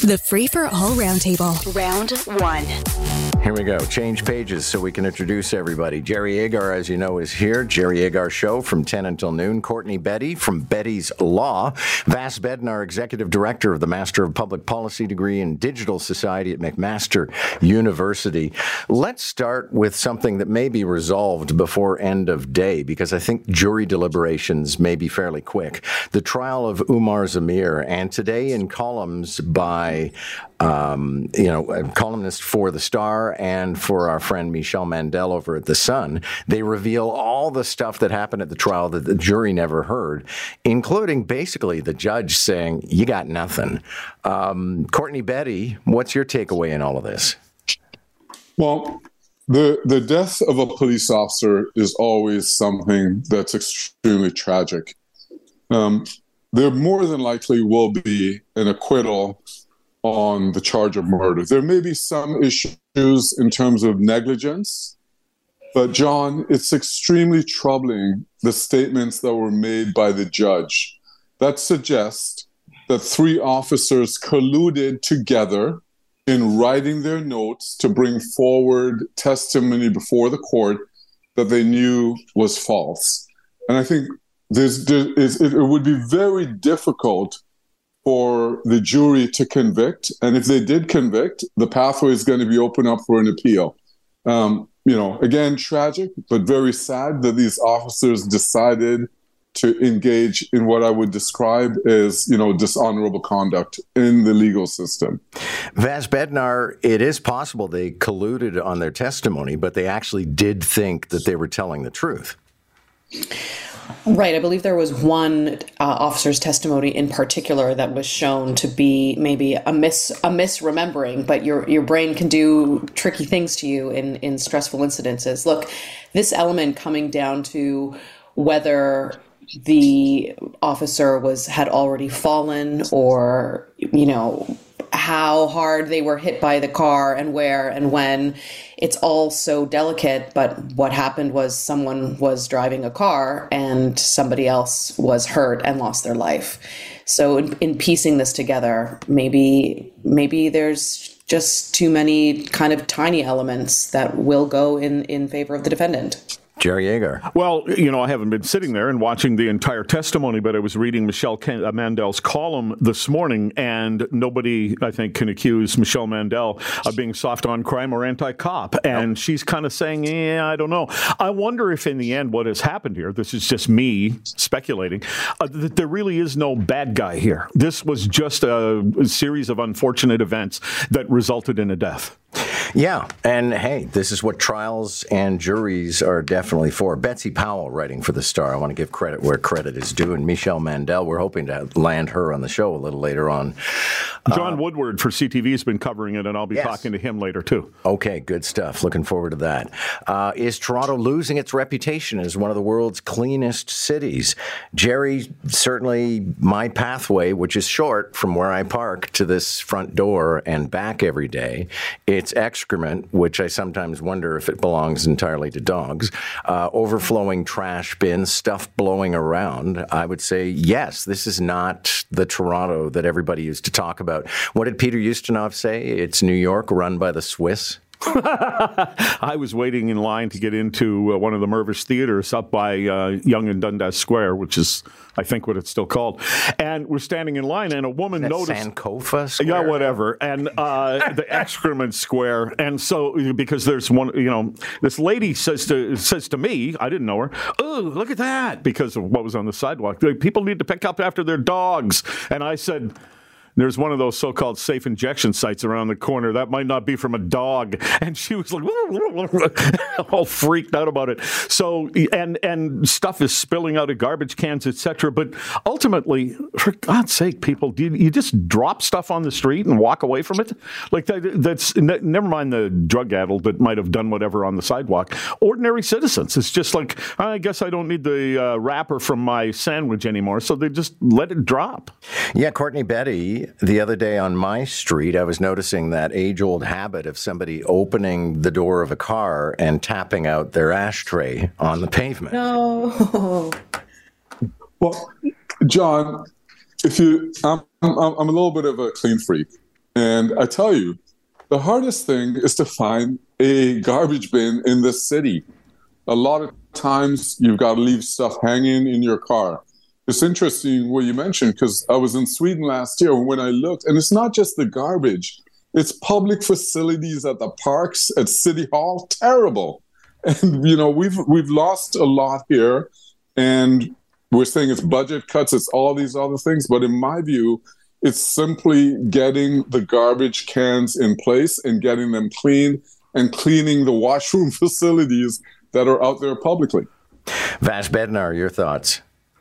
The Free for All Roundtable. Round 1. Here we go. Change pages so we can introduce everybody. Jerry Agar, as you know, is here. Jerry Agar Show from 10 until noon. Courtney Betty from Betty's Law. Vas Bednar, Executive Director of the Master of Public Policy degree in Digital Society at McMaster University. Let's start with something that may be resolved before end of day, because I think jury deliberations may be fairly quick. The trial of Umar Zamir, and today in columns by a columnist for The Star and for our friend Michelle Mandel over at The Sun, they reveal all the stuff that happened at the trial that the jury never heard, including basically the judge saying, you got nothing. Courtney Betty, what's your takeaway in all of this? Well, the death of a police officer is always something that's extremely tragic. There more than likely will be an acquittal on the charge of murder. There may be some issues in terms of negligence, but John, it's extremely troubling, the statements that were made by the judge that suggest that 3 officers colluded together in writing their notes to bring forward testimony before the court that they knew was false. And I think it would be very difficult for the jury to convict. And if they did convict, the pathway is going to be open up for an appeal. Again, tragic, but very sad that these officers decided to engage in what I would describe as, dishonorable conduct in the legal system. Vas Bednar, it is possible they colluded on their testimony, but they actually did think that they were telling the truth. Right. I believe there was one officer's testimony in particular that was shown to be maybe a misremembering, but your brain can do tricky things to you in stressful incidences. Look, this element coming down to whether the officer had already fallen or, how hard they were hit by the car and where and when. It's all so delicate, but what happened was someone was driving a car and somebody else was hurt and lost their life. So in piecing this together, maybe there's just too many kind of tiny elements that will go in favor of the defendant. Jerry Agar. Well, I haven't been sitting there and watching the entire testimony, but I was reading Michelle Mandel's column this morning, and nobody, I think, can accuse Michelle Mandel of being soft on crime or anti-cop. And she's kind of saying, I don't know. I wonder if in the end what has happened here, this is just me speculating, that there really is no bad guy here. This was just a series of unfortunate events that resulted in a death. Yeah, and hey, this is what trials and juries are definitely for. Betsy Powell writing for The Star. I want to give credit where credit is due. And Michelle Mandel, we're hoping to land her on the show a little later on. John Woodward for CTV has been covering it, and I'll be talking to him later, too. Okay, good stuff. Looking forward to that. Is Toronto losing its reputation as one of the world's cleanest cities? Jerry, certainly my pathway, which is short from where I park to this front door and back every day, it's excrement, which I sometimes wonder if it belongs entirely to dogs, overflowing trash bins, stuff blowing around. I would say, yes, this is not the Toronto that everybody used to talk about. What did Peter Ustinov say? It's New York run by the Swiss. I was waiting in line to get into one of the Mirvish theaters up by Yonge and Dundas Square, which is, I think, what it's still called. And we're standing in line, and a woman noticed... Sankofa Square? Yeah, whatever. And the excrement square. And so, because there's one, this lady says to me, I didn't know her, oh, look at that, because of what was on the sidewalk. People need to pick up after their dogs. And I said... There's one of those so-called safe injection sites around the corner. That might not be from a dog. And she was like, all freaked out about it. So, and stuff is spilling out of garbage cans, etc. But ultimately, for God's sake, people, do you just drop stuff on the street and walk away from it? Like that's never mind the drug-addled that might have done whatever on the sidewalk. Ordinary citizens. It's just like, I guess I don't need the wrapper from my sandwich anymore. So they just let it drop. Yeah, Courtney Betty, the other day on my street, I was noticing that age-old habit of somebody opening the door of a car and tapping out their ashtray on the pavement. No. Well, John, I'm a little bit of a clean freak. And I tell you, the hardest thing is to find a garbage bin in this city. A lot of times you've got to leave stuff hanging in your car. It's interesting what you mentioned, because I was in Sweden last year when I looked, and it's not just the garbage, it's public facilities at the parks, at City Hall, terrible. And, you know, we've lost a lot here, and we're saying it's budget cuts, it's all these other things. But in my view, it's simply getting the garbage cans in place and getting them cleaned and cleaning the washroom facilities that are out there publicly. Vas Bednar, your thoughts?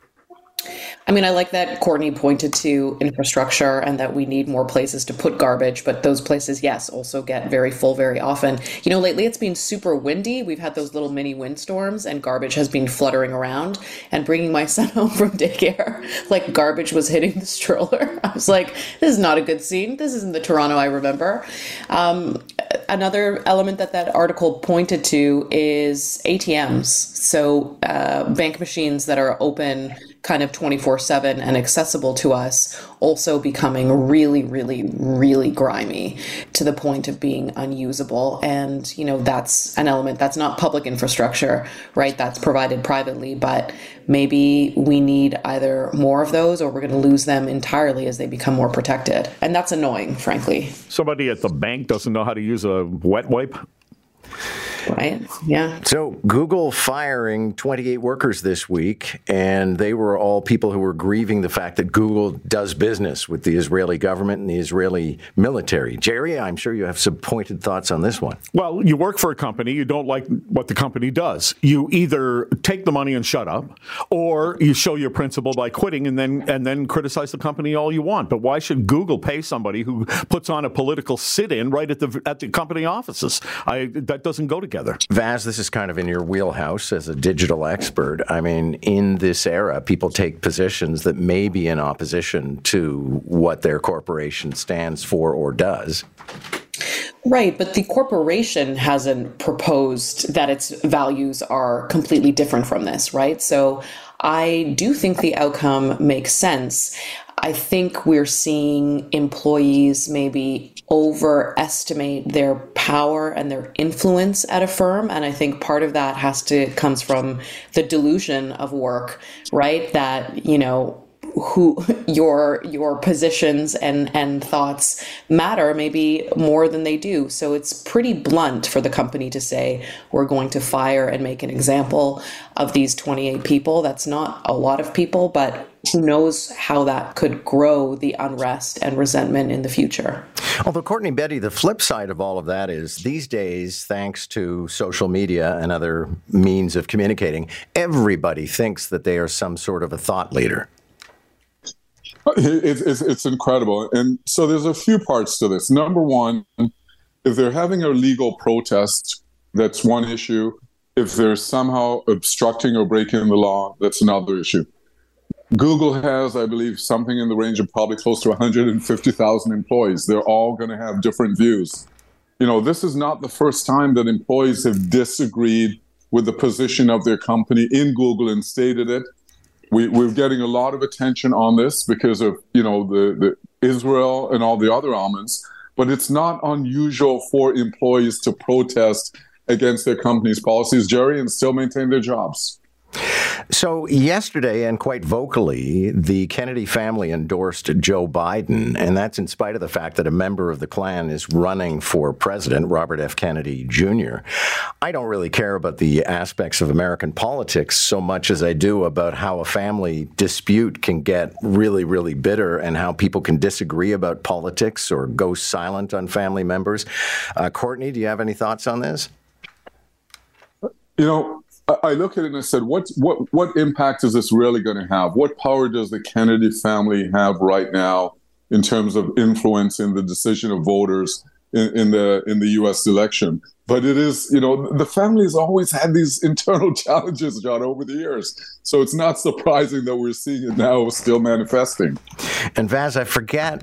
I mean, I like that Courtney pointed to infrastructure and that we need more places to put garbage, but those places, yes, also get very full very often. You know, lately it's been super windy. We've had those little mini windstorms and garbage has been fluttering around. And bringing my son home from daycare, like garbage was hitting the stroller. I was like, this is not a good scene. This isn't the Toronto I remember. Another element that article pointed to is ATMs. So bank machines that are open kind of 24/7 and accessible to us, also becoming really, really, really grimy to the point of being unusable. And, you know, that's an element that's not public infrastructure, right? That's provided privately, but maybe we need either more of those or we're going to lose them entirely as they become more protected. And that's annoying, frankly. Somebody at the bank doesn't know how to use a wet wipe. Right. Yeah. So Google firing 28 workers this week, and they were all people who were grieving the fact that Google does business with the Israeli government and the Israeli military. Jerry, I'm sure you have some pointed thoughts on this one. Well, you work for a company, you don't like what the company does. You either take the money and shut up, or you show your principle by quitting and then criticize the company all you want. But why should Google pay somebody who puts on a political sit-in right at the company offices? That doesn't go together. Vas, this is kind of in your wheelhouse as a digital expert. I mean, in this era, people take positions that may be in opposition to what their corporation stands for or does. Right, but the corporation hasn't proposed that its values are completely different from this, right? So I do think the outcome makes sense. I think we're seeing employees maybe overestimate their power and their influence at a firm. And I think part of that comes from the delusion of work, right? That, you know, who your positions and thoughts matter maybe more than they do. So it's pretty blunt for the company to say, we're going to fire and make an example of these 28 people. That's not a lot of people, but who knows how that could grow the unrest and resentment in the future. Although, Courtney Betty, the flip side of all of that is these days, thanks to social media and other means of communicating, everybody thinks that they are some sort of a thought leader. It's incredible. And so there's a few parts to this. Number one, if they're having a legal protest, that's one issue. If they're somehow obstructing or breaking the law, that's another issue. Google has, I believe, something in the range of probably close to 150,000 employees. They're all going to have different views. You know, this is not the first time that employees have disagreed with the position of their company in Google and stated it. We're getting a lot of attention on this because of, you know, the Israel and all the other elements, but it's not unusual for employees to protest against their company's policies, Jerry, and still maintain their jobs. So yesterday, and quite vocally, the Kennedy family endorsed Joe Biden, and that's in spite of the fact that a member of the Klan is running for president, Robert F. Kennedy Jr. I don't really care about the aspects of American politics so much as I do about how a family dispute can get really, really bitter and how people can disagree about politics or go silent on family members. Courtney, do you have any thoughts on this? You know, I look at it and I said, what impact is this really going to have? What power does the Kennedy family have right now in terms of influence in the decision of voters in the U.S. election? But it is, you know, the family has always had these internal challenges, John, over the years. So it's not surprising that we're seeing it now still manifesting. And Vas, I forget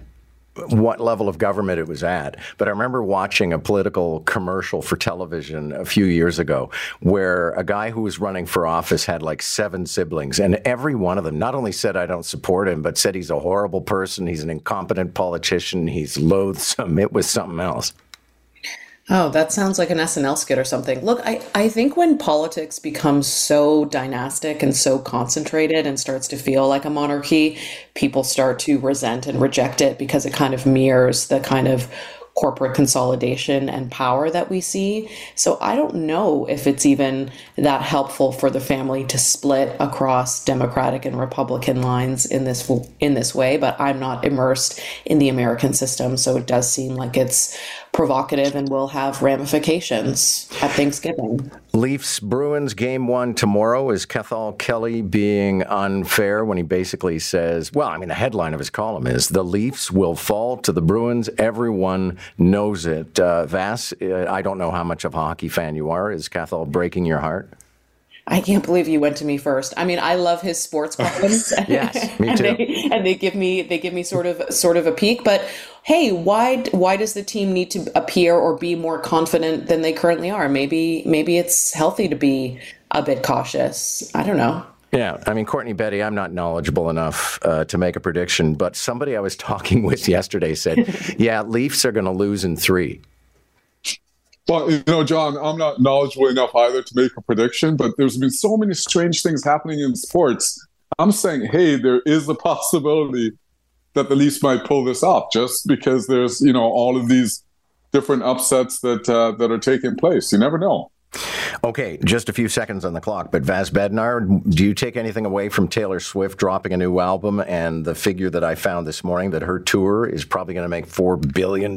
what level of government it was at, but I remember watching a political commercial for television a few years ago where a guy who was running for office had like 7 siblings, and every one of them not only said, I don't support him, but said he's a horrible person, he's an incompetent politician, he's loathsome. It was something else. Oh, that sounds like an SNL skit or something. Look, I think when politics becomes so dynastic and so concentrated and starts to feel like a monarchy, people start to resent and reject it because it kind of mirrors the kind of corporate consolidation and power that we see. So I don't know if it's even that helpful for the family to split across Democratic and Republican lines in this way, but I'm not immersed in the American system, so it does seem like it's provocative and will have ramifications at Thanksgiving. Leafs Bruins game 1 tomorrow. Is Cathal Kelly being unfair when he basically says, well, I mean, the headline of his column is the Leafs will fall to the Bruins. Everyone knows it. Vass, I don't know how much of a hockey fan you are. Is Cathal breaking your heart? I can't believe you went to me first. I mean, I love his sports columns. Yes, me too. and they give me sort of a peek. But hey, why does the team need to appear or be more confident than they currently are? Maybe it's healthy to be a bit cautious. I don't know. Yeah, I mean, Courtney Betty, I'm not knowledgeable enough to make a prediction, but somebody I was talking with yesterday said, yeah, Leafs are going to lose in 3. Well, John, I'm not knowledgeable enough either to make a prediction, but there's been so many strange things happening in sports. I'm saying, hey, there is a possibility that the Leafs might pull this off just because there's, all of these different upsets that are taking place. You never know. Okay, just a few seconds on the clock, but Vass Bednar, do you take anything away from Taylor Swift dropping a new album and the figure that I found this morning that her tour is probably going to make $4 billion?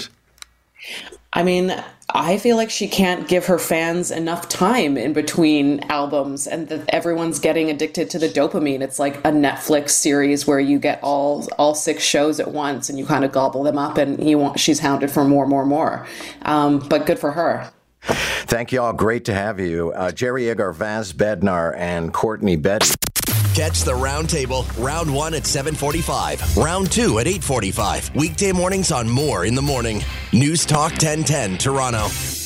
I mean, I feel like she can't give her fans enough time in between albums, and that everyone's getting addicted to the dopamine. It's like a Netflix series where you get all 6 shows at once and you kind of gobble them up, and she's hounded for more. But good for her. Thank you all. Great to have you. Jerry Igar, Vass Bednar, and Courtney Betty. Catch the Roundtable, round 1 at 7:45, round 2 at 8:45. Weekday mornings on More in the Morning. News Talk 1010 Toronto.